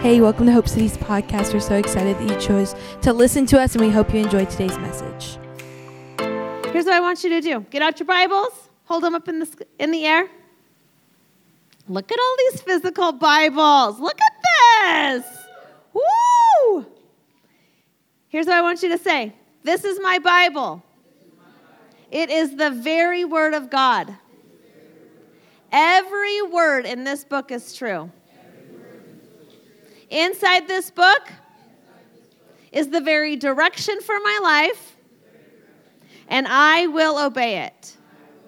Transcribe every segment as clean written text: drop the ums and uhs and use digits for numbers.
Hey, welcome to Hope City's podcast. We're so excited that you chose to listen to us, and we hope you enjoyed today's message. Here's what I want you to do. Get out your Bibles. Hold them up in the air. Look at all these physical Bibles. Look at this. Woo! Here's what I want you to say. This is my Bible. It is the very word of God. Every word in this book is true. Inside this book is the very direction for my life, and I will obey it.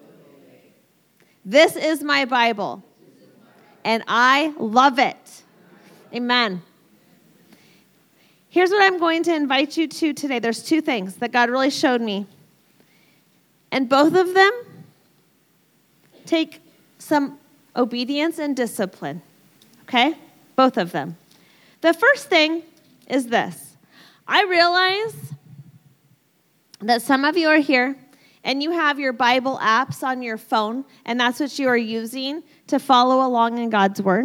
This is my Bible, and I love it. Amen. Here's what I'm going to invite you to today. There's two things that God really showed me, and both of them take some obedience and discipline, okay? Both of them. The first thing is this. I realize that some of you are here and you have your Bible apps on your phone, and that's what you are using to follow along in God's Word.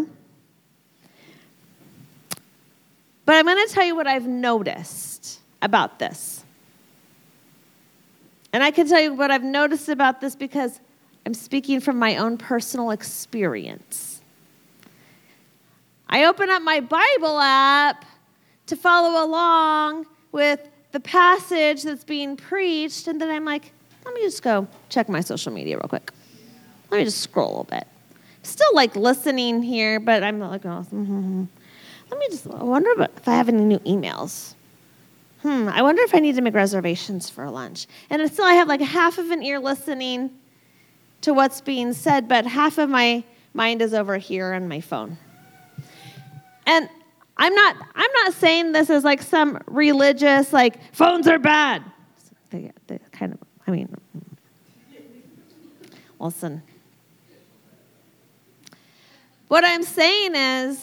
But I'm going to tell you what I've noticed about this. And I can tell you what I've noticed about this because I'm speaking from my own personal experience. I open up my Bible app to follow along with the passage that's being preached, and then I'm like, let me just go check my social media real quick. Let me just scroll a little bit. Still like listening here, but I'm like, I wonder if I have any new emails. I wonder if I need to make reservations for lunch. And still I have like half of an ear listening to what's being said, but half of my mind is over here on my phone. And I'm not saying this as like some religious, like, phones are bad. They kind of, listen. What I'm saying is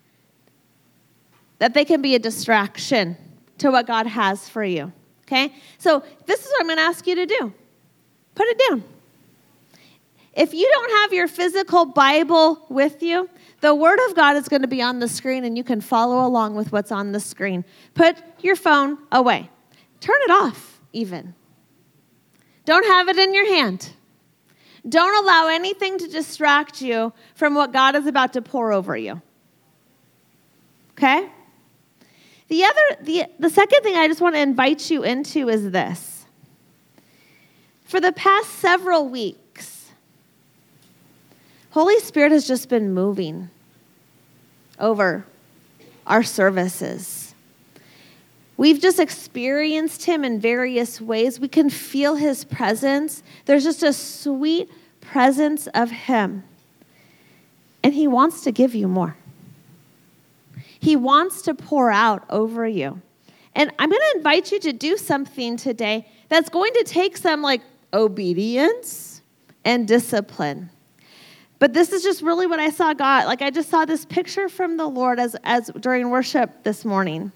that they can be a distraction to what God has for you, okay? So this is what I'm going to ask you to do. Put it down. If you don't have your physical Bible with you, the Word of God is going to be on the screen, and you can follow along with what's on the screen. Put your phone away. Turn it off, even. Don't have it in your hand. Don't allow anything to distract you from what God is about to pour over you. Okay? The second thing I just want to invite you into is this. For the past several weeks, Holy Spirit has just been moving over our services. We've just experienced Him in various ways. We can feel His presence. There's just a sweet presence of Him. And He wants to give you more. He wants to pour out over you. And I'm going to invite you to do something today that's going to take some like obedience and discipline. But this is just really what I saw God. Like I just saw this picture from the Lord as during worship this morning.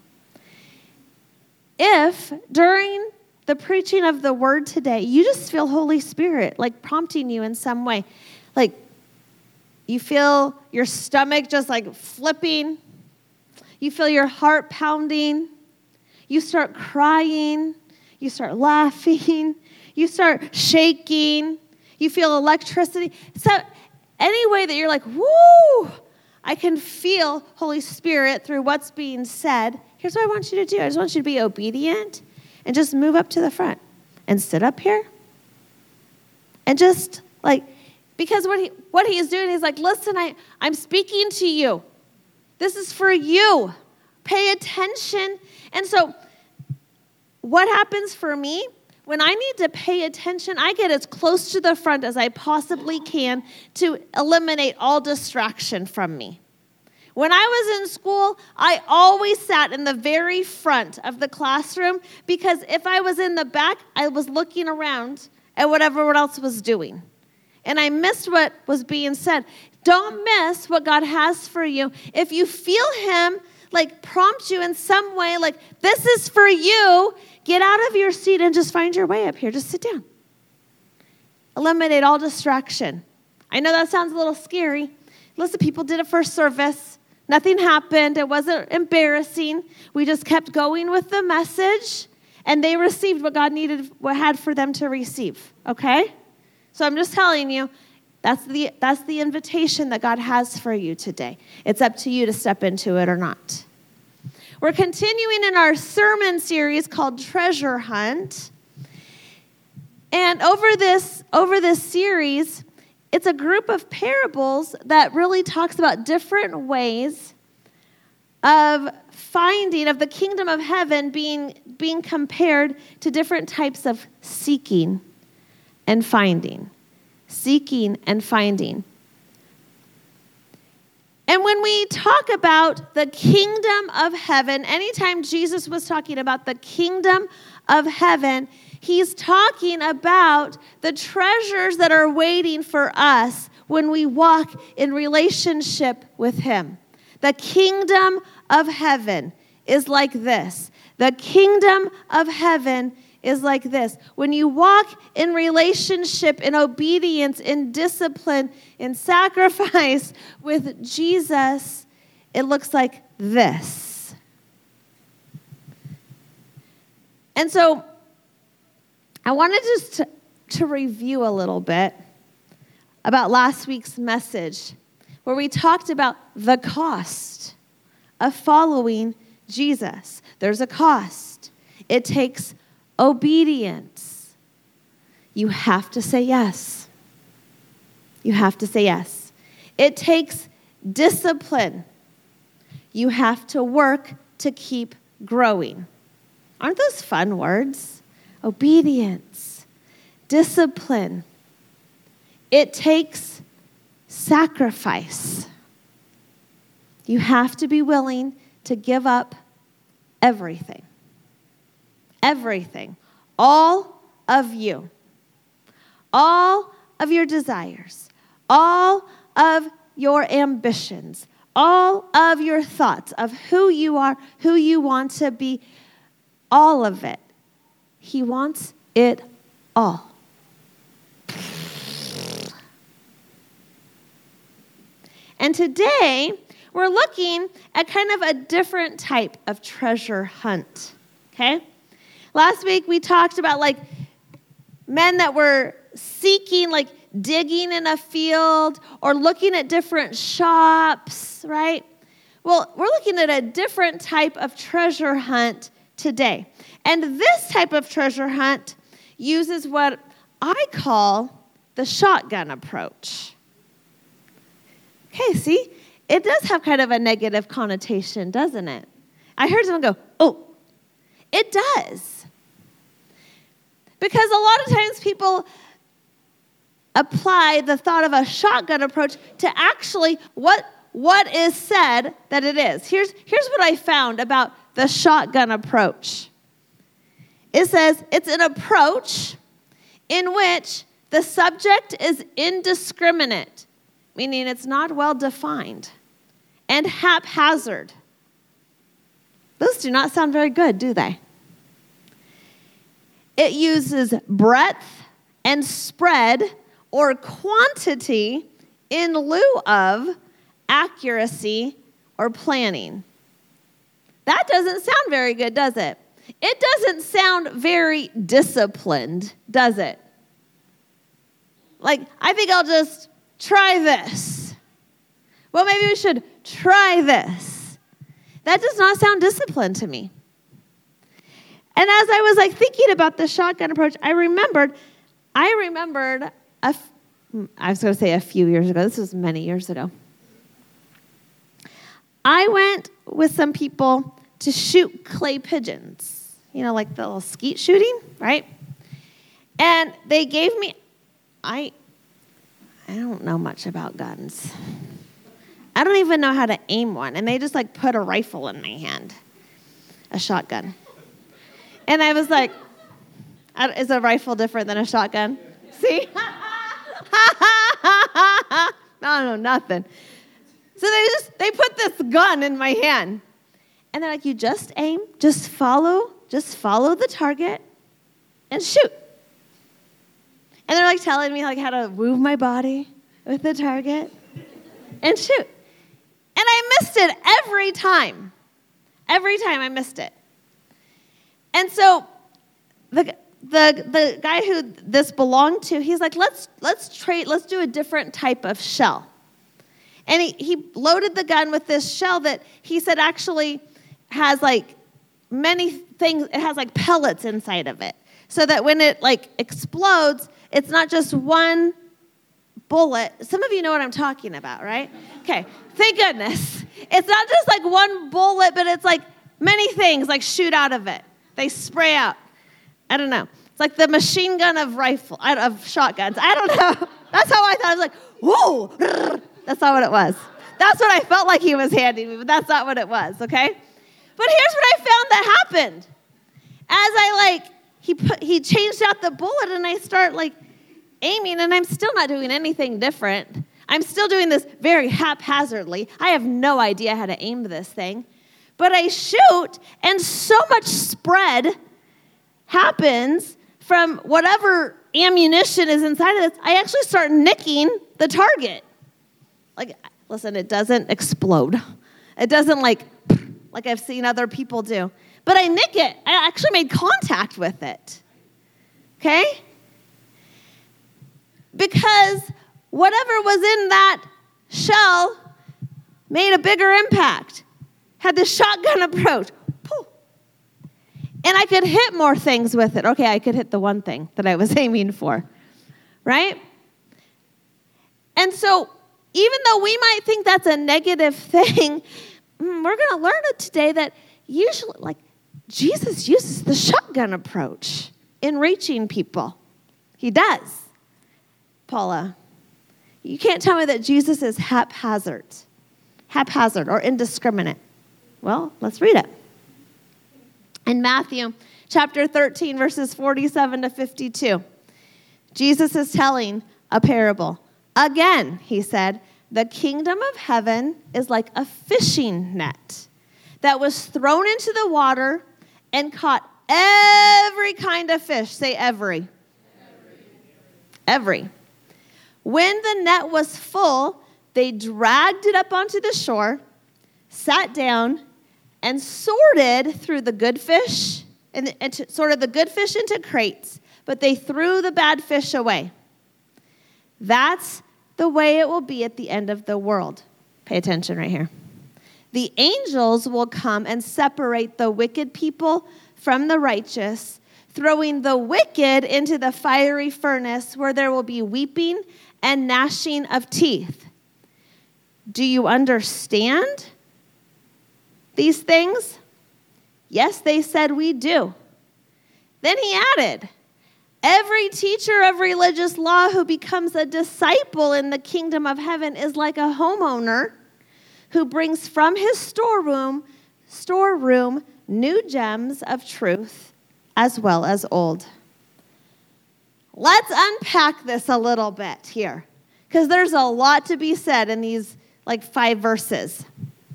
If during the preaching of the word today, you just feel Holy Spirit like prompting you in some way, like you feel your stomach just like flipping, you feel your heart pounding, you start crying, you start laughing, you start shaking, you feel electricity. So any way that you're like, woo, I can feel Holy Spirit through what's being said, here's what I want you to do. I just want you to be obedient and just move up to the front and sit up here. And just like, because what he is doing, he's like, listen, I'm speaking to you. This is for you. Pay attention. And so what happens for me? When I need to pay attention, I get as close to the front as I possibly can to eliminate all distraction from me. When I was in school, I always sat in the very front of the classroom because if I was in the back, I was looking around at what everyone else was doing. And I missed what was being said. Don't miss what God has for you. If you feel Him like prompt you in some way, like this is for you, get out of your seat and just find your way up here. Just sit down. Eliminate all distraction. I know that sounds a little scary. Listen, people did it first service. Nothing happened. It wasn't embarrassing. We just kept going with the message, and they received what God had for them to receive, okay? So I'm just telling you, that's the invitation that God has for you today. It's up to you to step into it or not. We're continuing in our sermon series called Treasure Hunt. And over this series, it's a group of parables that really talks about different ways of the kingdom of heaven being compared to different types of seeking and finding. Seeking and finding. And when we talk about the kingdom of heaven, anytime Jesus was talking about the kingdom of heaven, he's talking about the treasures that are waiting for us when we walk in relationship with him. The kingdom of heaven is like this. The kingdom of heaven is like this. When you walk in relationship, in obedience, in discipline, in sacrifice with Jesus, it looks like this. And so I wanted just to review a little bit about last week's message, where we talked about the cost of following Jesus. There's a cost. It takes obedience. You have to say yes. You have to say yes. It takes discipline. You have to work to keep growing. Aren't those fun words? Obedience, discipline. It takes sacrifice. You have to be willing to give up everything. Everything. All of you. All of your desires. All of your ambitions. All of your thoughts of who you are, who you want to be. All of it. He wants it all. And today, we're looking at kind of a different type of treasure hunt, okay? Last week, we talked about like men that were seeking, like digging in a field or looking at different shops, right? Well, we're looking at a different type of treasure hunt today. And this type of treasure hunt uses what I call the shotgun approach. Okay, see? It does have kind of a negative connotation, doesn't it? I heard someone go, oh, it does. Because a lot of times people apply the thought of a shotgun approach to actually what is said that it is. Here's what I found about the shotgun approach. It says it's an approach in which the subject is indiscriminate, meaning it's not well defined, and haphazard. Those do not sound very good, do they? It uses breadth and spread or quantity in lieu of accuracy or planning. That doesn't sound very good, does it? It doesn't sound very disciplined, does it? Like, I think I'll just try this. Well, maybe we should try this. That does not sound disciplined to me. And as I was like thinking about the shotgun approach, I remembered I was going to say a few years ago. This was many years ago. I went with some people to shoot clay pigeons, like the little skeet shooting, right? And they gave me, I don't know much about guns. I don't even know how to aim one. And they just like put a rifle in my hand, a shotgun. And I was like, is a rifle different than a shotgun? See? No, nothing. So they put this gun in my hand. And they're like, you just aim, just follow the target and shoot. And they're like telling me like how to move my body with the target and shoot. And I missed it every time. Every time I missed it. And so the guy who this belonged to, he's like, let's do a different type of shell. And he loaded the gun with this shell that he said actually has like many things, it has like pellets inside of it. So that when it like explodes, it's not just one bullet. Some of you know what I'm talking about, right? Okay, thank goodness. It's not just like one bullet, but it's like many things like shoot out of it. They spray out. I don't know. It's like the machine gun of shotguns. I don't know. That's how I thought. I was like, whoa. That's not what it was. That's what I felt like he was handing me, but that's not what it was, okay? But here's what I found that happened. As I he changed out the bullet and I start like aiming and I'm still not doing anything different. I'm still doing this very haphazardly. I have no idea how to aim this thing. But I shoot and so much spread happens from whatever ammunition is inside of this. I actually start nicking the target. Like, listen, it doesn't explode. It doesn't like I've seen other people do. But I nick it. I actually made contact with it. Okay? Because whatever was in that shell made a bigger impact. Had the shotgun approach. Poof. And I could hit more things with it. Okay, I could hit the one thing that I was aiming for. Right? And so, even though we might think that's a negative thing, we're going to learn it today that usually, like, Jesus uses the shotgun approach in reaching people. He does. Paula, you can't tell me that Jesus is haphazard or indiscriminate. Well, let's read it. In Matthew chapter 13, verses 47 to 52, Jesus is telling a parable. Again, he said, the kingdom of heaven is like a fishing net that was thrown into the water and caught every kind of fish. Say every. Every. When the net was full, they dragged it up onto the shore, sat down, and sorted through the good fish, and sorted the good fish into crates, but they threw the bad fish away. That's the way it will be at the end of the world. Pay attention right here. The angels will come and separate the wicked people from the righteous, throwing the wicked into the fiery furnace where there will be weeping and gnashing of teeth. Do you understand these things? Yes, they said, we do. Then he added, every teacher of religious law who becomes a disciple in the kingdom of heaven is like a homeowner who brings from his storeroom new gems of truth as well as old. Let's unpack this a little bit here, because there's a lot to be said in these 5 verses.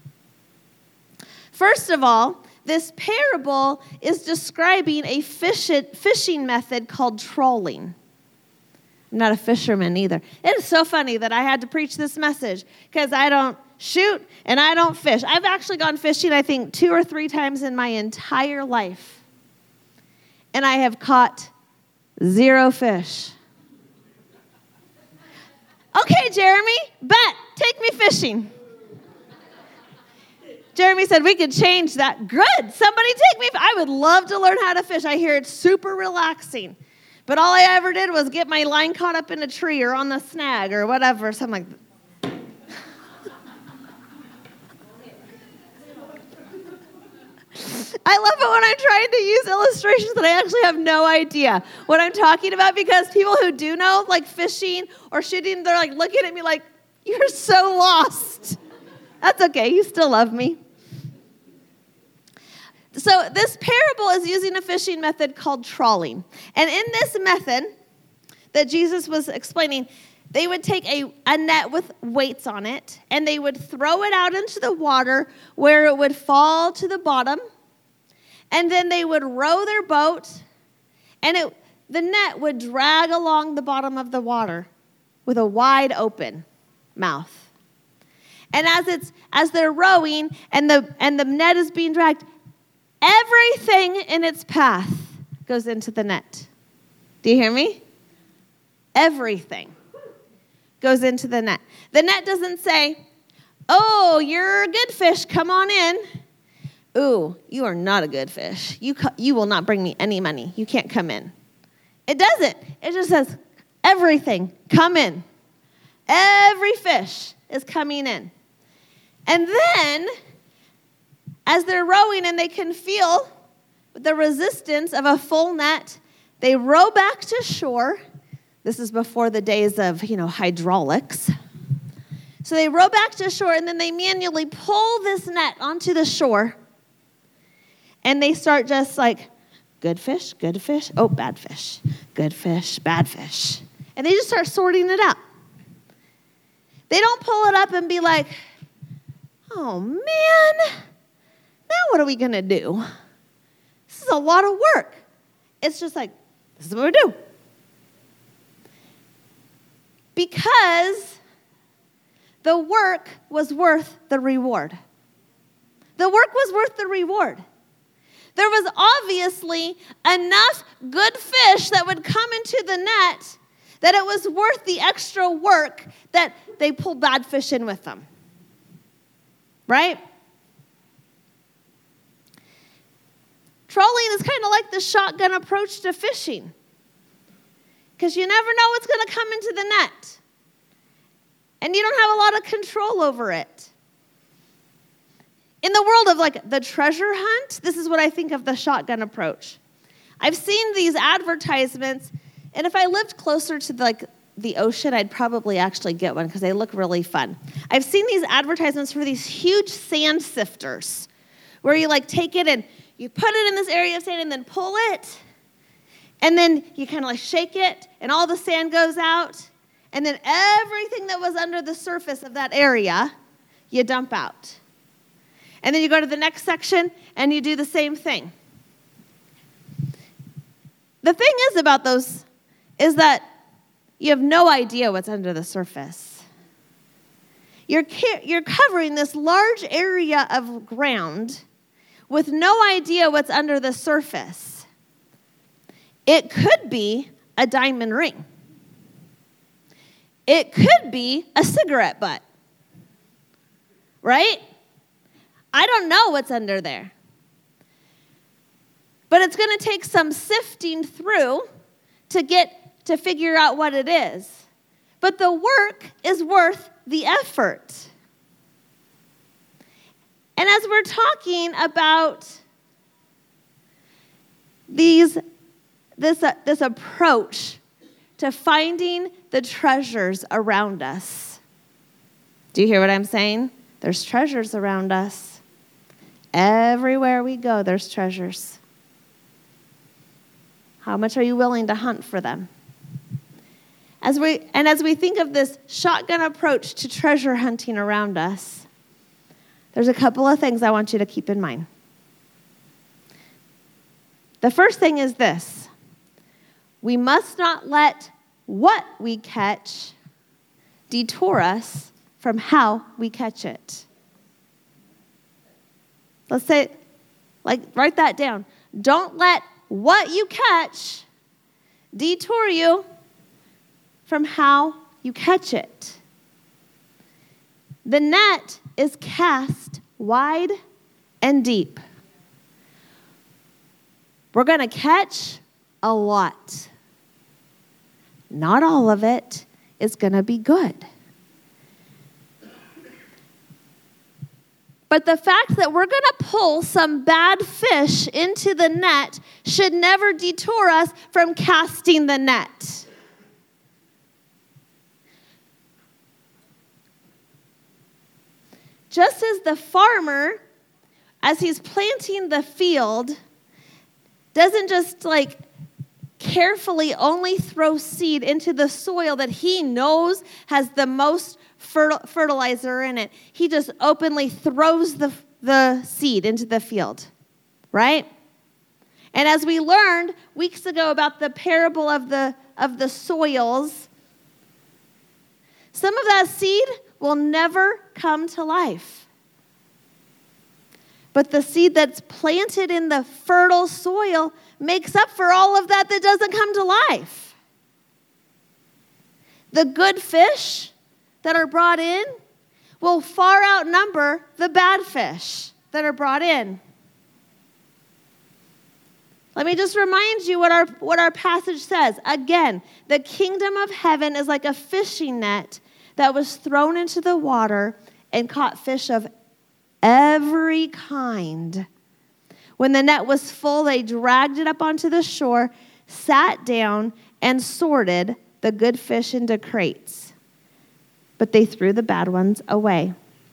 First of all, this parable is describing a fishing method called trolling. I'm not a fisherman either. It is so funny that I had to preach this message because I don't shoot and I don't fish. I've actually gone fishing, I think, 2 or 3 times in my entire life. And I have caught 0 fish. Okay, Jeremy, bet. Take me fishing. Jeremy said we could change that. Good. Somebody take me. I would love to learn how to fish. I hear it's super relaxing. But all I ever did was get my line caught up in a tree or on the snag or whatever. So I'm like, I love it when I'm trying to use illustrations that I actually have no idea what I'm talking about, because people who do know, like fishing or shooting, they're like looking at me like, you're so lost. That's okay. You still love me. So this parable is using a fishing method called trawling. And in this method that Jesus was explaining, they would take a net with weights on it, and they would throw it out into the water where it would fall to the bottom. And then they would row their boat, and the net would drag along the bottom of the water with a wide open mouth. And as they're rowing and the net is being dragged, everything in its path goes into the net. Do you hear me? Everything goes into the net. The net doesn't say, "Oh, you're a good fish, come on in." "Ooh, you are not a good fish. You will not bring me any money. You can't come in." It doesn't. It just says, "Everything, come in." Every fish is coming in. And then, as they're rowing and they can feel the resistance of a full net, they row back to shore. This is before the days of, hydraulics. So they row back to shore, and then they manually pull this net onto the shore. And they start just like, good fish, oh, bad fish, good fish, bad fish. And they just start sorting it out. They don't pull it up and be like, "Oh, man, now what are we going to do? This is a lot of work." It's just like, this is what we do. Because the work was worth the reward. The work was worth the reward. There was obviously enough good fish that would come into the net that it was worth the extra work that they pull bad fish in with them. Right? Trolling is kind of like the shotgun approach to fishing, because you never know what's going to come into the net, and you don't have a lot of control over it. In the world of like the treasure hunt, this is what I think of the shotgun approach. I've seen these advertisements, and if I lived closer to the ocean, I'd probably actually get one because they look really fun. I've seen these advertisements for these huge sand sifters where you take it and you put it in this area of sand and then pull it, and then you kind of shake it and all the sand goes out, and then everything that was under the surface of that area you dump out. And then you go to the next section and you do the same thing. The thing is about those is that you have no idea what's under the surface. You're covering this large area of ground with no idea what's under the surface. It could be a diamond ring. It could be a cigarette butt. Right? I don't know what's under there. But it's going to take some sifting through to figure out what it is. But the work is worth the effort. And as we're talking about this approach to finding the treasures around us, do you hear what I'm saying? There's treasures around us. Everywhere we go, there's treasures. How much are you willing to hunt for them? As we think of this shotgun approach to treasure hunting around us, there's a couple of things I want you to keep in mind. The first thing is this: we must not let what we catch detour us from how we catch it. Let's say, write that down. Don't let what you catch detour you from how you catch it. The net is cast wide and deep. We're going to catch a lot. Not all of it is going to be good. But the fact that we're going to pull some bad fish into the net should never detour us from casting the net. Just as the farmer, as he's planting the field, doesn't just carefully only throw seed into the soil that he knows has the most fertilizer in it. He just openly throws the seed into the field, right? And as we learned weeks ago about the parable of the soils, some of that seed will never come to life. But the seed that's planted in the fertile soil makes up for all of that doesn't come to life. The good fish that are brought in will far outnumber the bad fish that are brought in. Let me just remind you what our passage says. Again, the kingdom of heaven is like a fishing net that was thrown into the water and caught fish of every kind. When the net was full, they dragged it up onto the shore, sat down, and sorted the good fish into crates. But they threw the bad ones away.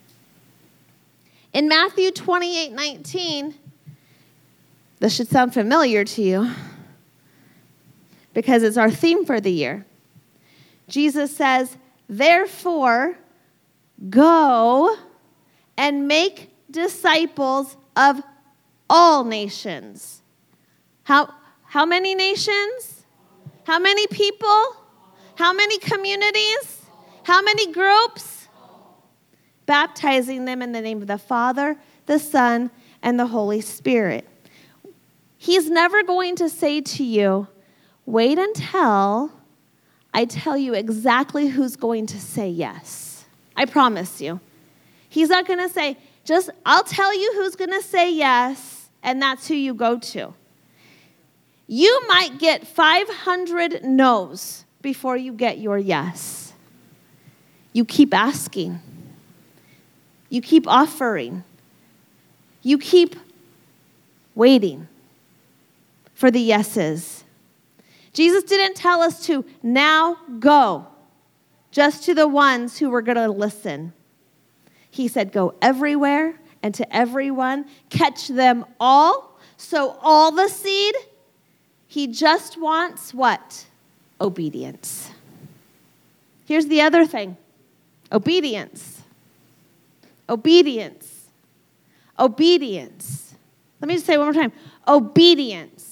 In Matthew 28:19, this should sound familiar to you because it's our theme for the year. Jesus says, therefore, go and make disciples of all nations. How many nations? How many people? How many communities? How many groups? Baptizing them in the name of the Father, the Son, and the Holy Spirit. He's never going to say to you, wait until I tell you exactly who's going to say yes. I promise you. He's not going to say, I'll tell you who's going to say yes, and that's who you go to. You might get 500 no's before you get your yes. You keep asking. You keep offering. You keep waiting for the yeses. Jesus didn't tell us to now go just to the ones who were going to listen. He said, go everywhere and to everyone, catch them all. So all the seed, he just wants what? Obedience. Here's the other thing. Obedience. Obedience. Obedience. Let me just say it one more time. Obedience.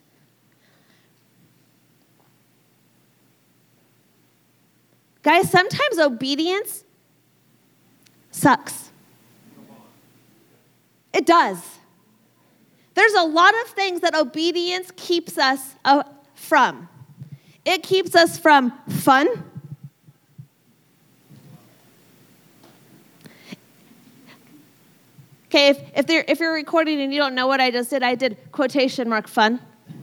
Guys, sometimes obedience sucks. It does. There's a lot of things that obedience keeps us from. It keeps us from fun. Okay, if you're recording and you don't know what I just did, I did quotation mark fun.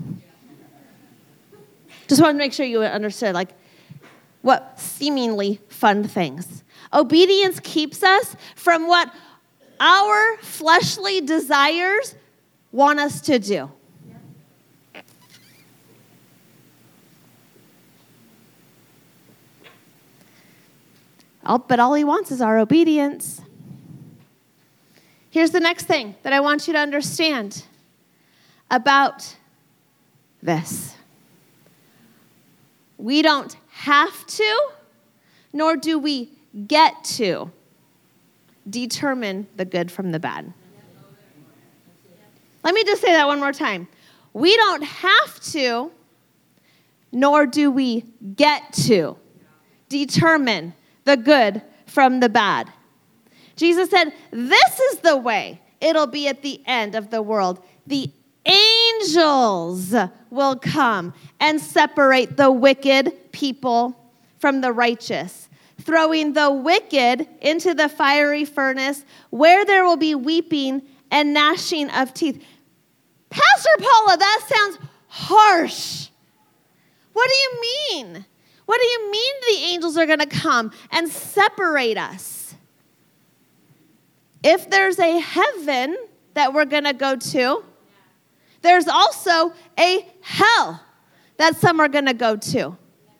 Just wanted to make sure you understood, like, what seemingly fun things. Obedience keeps us from what our fleshly desires want us to do. But all he wants is our obedience. Here's the next thing that I want you to understand about this. We don't have to, nor do we get to determine the good from the bad. Let me just say that one more time. We don't have to, nor do we get to determine the good from the bad. Jesus said, this is the way it'll be at the end of the world. The angels will come and separate the wicked people from the righteous, throwing the wicked into the fiery furnace where there will be weeping and gnashing of teeth. Pastor Paula, that sounds harsh. What do you mean? What do you mean the angels are going to come and separate us? If there's a heaven that we're going to go to, there's also a hell that some are going to go to.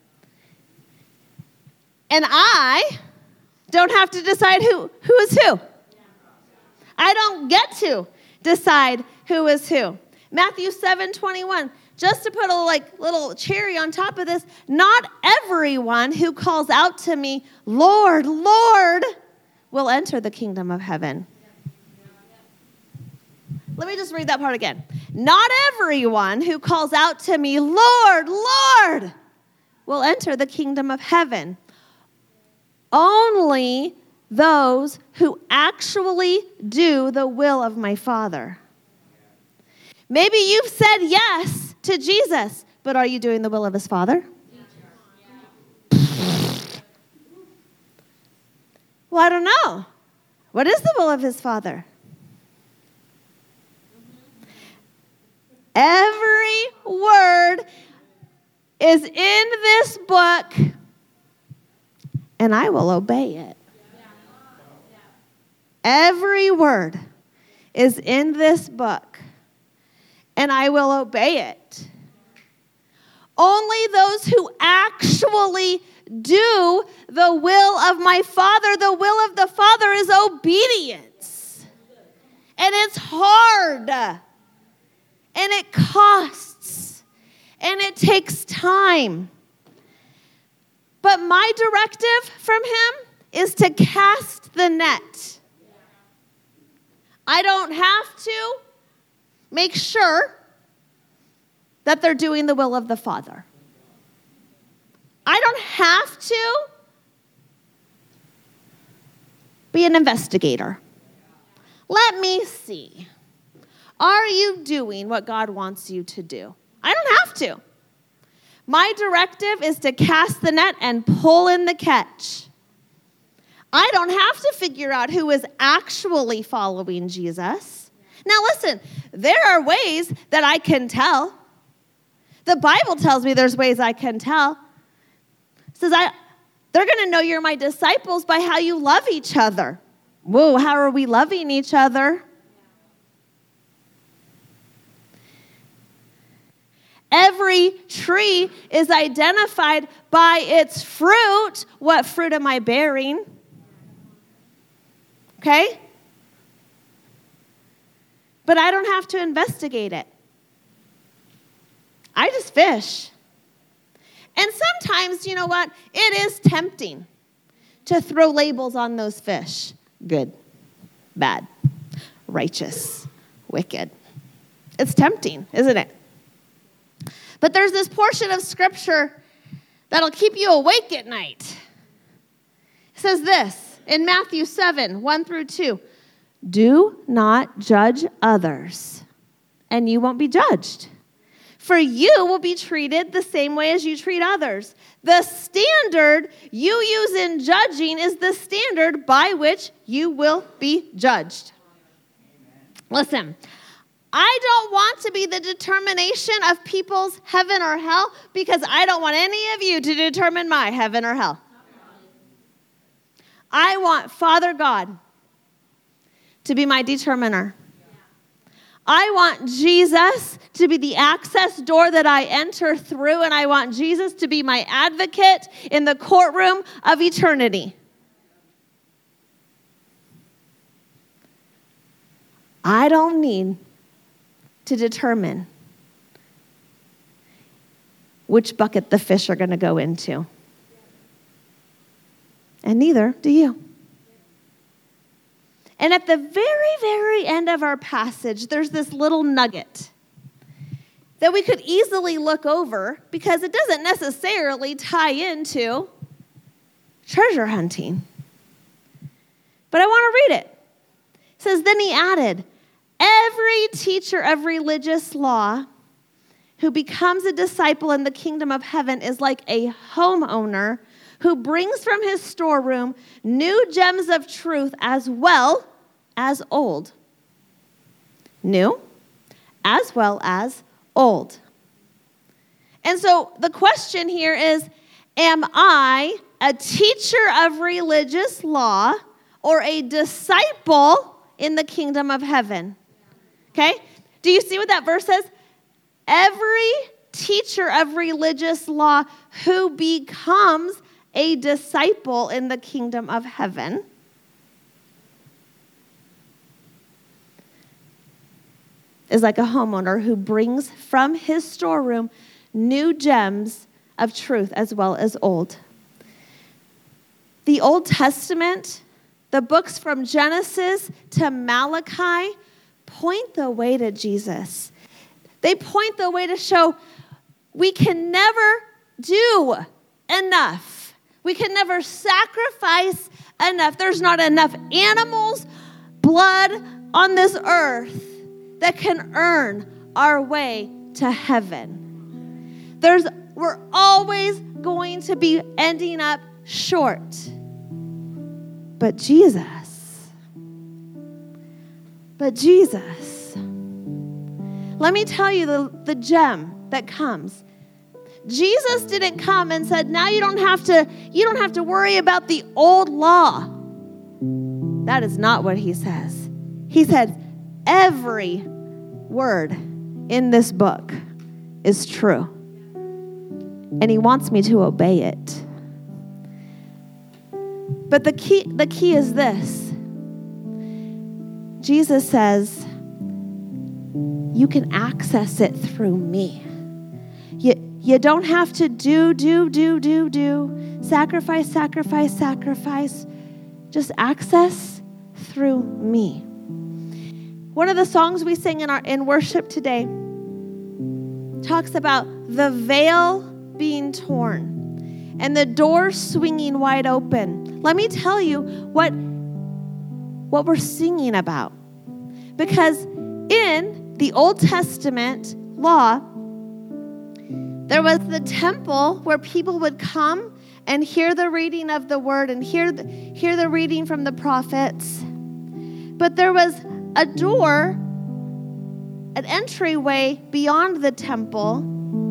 And I don't have to decide who is who. I don't get to decide who is who. Matthew 7:21, just to put a little cherry on top of this, not everyone who calls out to me, Lord, Lord, will enter the kingdom of heaven. Let me just read that part again. Not everyone who calls out to me, Lord, Lord, will enter the kingdom of heaven. Only those who actually do the will of my Father. Maybe you've said yes to Jesus, but are you doing the will of his Father? Well, I don't know. What is the will of his Father? Every word is in this book, and I will obey it. Every word is in this book, and I will obey it. Only those who actually do the will of my Father, the will of the Father is obedience. And it's hard. And it costs. And it takes time. But my directive from him is to cast the net. I don't have to make sure that they're doing the will of the Father. I don't have to be an investigator. Let me see. Are you doing what God wants you to do? I don't have to. My directive is to cast the net and pull in the catch. I don't have to figure out who is actually following Jesus. Now listen, there are ways that I can tell. The Bible tells me there's ways I can tell. It says they're going to know you're my disciples by how you love each other. Whoa, how are we loving each other? Every tree is identified by its fruit. What fruit am I bearing? Okay? But I don't have to investigate it. I just fish. And sometimes, you know what? It is tempting to throw labels on those fish. Good, bad, righteous, wicked. It's tempting, isn't it? But there's this portion of Scripture that'll keep you awake at night. It says this in Matthew 7, 1 through 2. Do not judge others, and you won't be judged. For you will be treated the same way as you treat others. The standard you use in judging is the standard by which you will be judged. Listen, I don't want to be the determination of people's heaven or hell because I don't want any of you to determine my heaven or hell. I want Father God to be my determiner. I want Jesus to be the access door that I enter through, and I want Jesus to be my advocate in the courtroom of eternity. I don't need to determine which bucket the fish are going to go into. And neither do you. And at the very, very end of our passage, there's this little nugget that we could easily look over because it doesn't necessarily tie into treasure hunting. But I want to read it. It says, then he added, every teacher of religious law who becomes a disciple in the kingdom of heaven is like a homeowner who brings from his storeroom new gems of truth as well as old. New as well as old. And so the question here is, am I a teacher of religious law or a disciple in the kingdom of heaven? Okay? Do you see what that verse says? Every teacher of religious law who becomes a disciple in the kingdom of heaven is like a homeowner who brings from his storeroom new gems of truth as well as old. The Old Testament, the books from Genesis to Malachi, point the way to Jesus. They point the way to show we can never do enough. We can never sacrifice enough. There's not enough animals, blood on this earth that can earn our way to heaven. We're always going to be ending up short. But Jesus, let me tell you the gem that comes. Jesus didn't come and said, now you don't have to worry about the old law. That is not what he says. He said, every word in this book is true. And he wants me to obey it. But the key is this. Jesus says, you can access it through me. You don't have to do. Sacrifice. Just access through me. One of the songs we sing in worship today talks about the veil being torn and the door swinging wide open. Let me tell you what we're singing about. Because in the Old Testament law, there was the temple where people would come and hear the reading of the word and hear the reading from the prophets. But there was a door, an entryway beyond the temple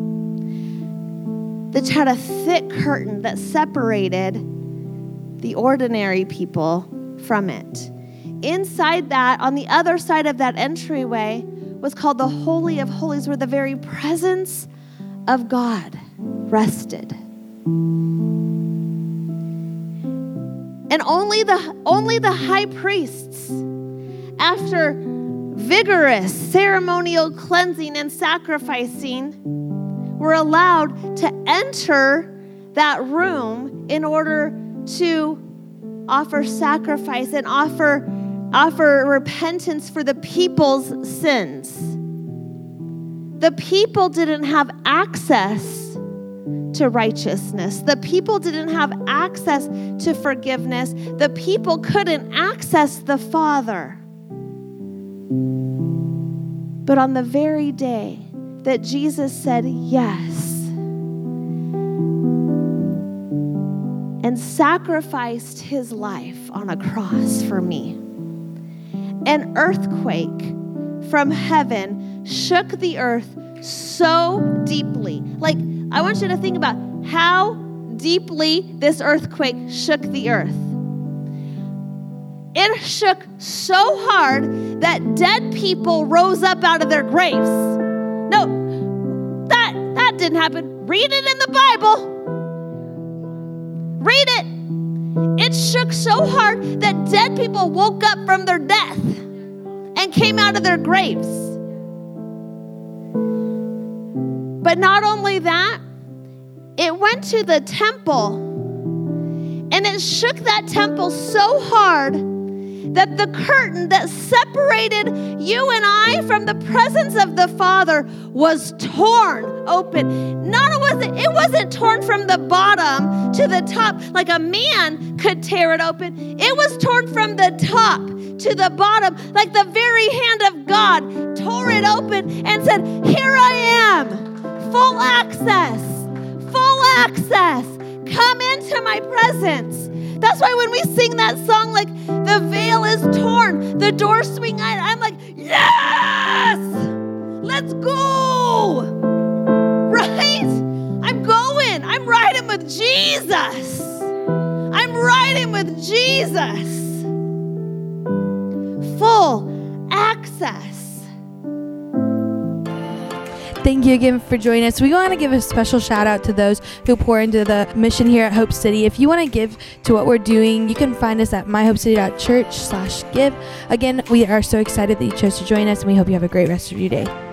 that had a thick curtain that separated the ordinary people from it. Inside that, on the other side of that entryway, was called the Holy of Holies, where the very presence of God rested. And only the high priests, after vigorous ceremonial cleansing and sacrificing, were allowed to enter that room in order to offer sacrifice and offer repentance for the people's sins. The people didn't have access to righteousness. The people didn't have access to forgiveness. The people couldn't access the Father. But on the very day that Jesus said yes and sacrificed his life on a cross for me, an earthquake from heaven shook the earth so deeply. Like, I want you to think about how deeply this earthquake shook the earth. It shook so hard that dead people rose up out of their graves. No, that didn't happen. Read it in the Bible. Read it. It shook so hard that dead people woke up from their death and came out of their graves. But not only that, it went to the temple and it shook that temple so hard that the curtain that separated you and I from the presence of the Father was torn open. It wasn't torn from the bottom to the top like a man could tear it open. It was torn from the top to the bottom, like the very hand of God tore it open and said, here I am, full access. Come into my presence. That's why when we sing that song, like the veil is torn, the door swing, I'm like, yes, let's go, right? I'm going. I'm riding with Jesus. Full access. Thank you again for joining us. We want to give a special shout out to those who pour into the mission here at Hope City. If you want to give to what we're doing, you can find us at myhopecity.church/give. Again, we are so excited that you chose to join us, and we hope you have a great rest of your day.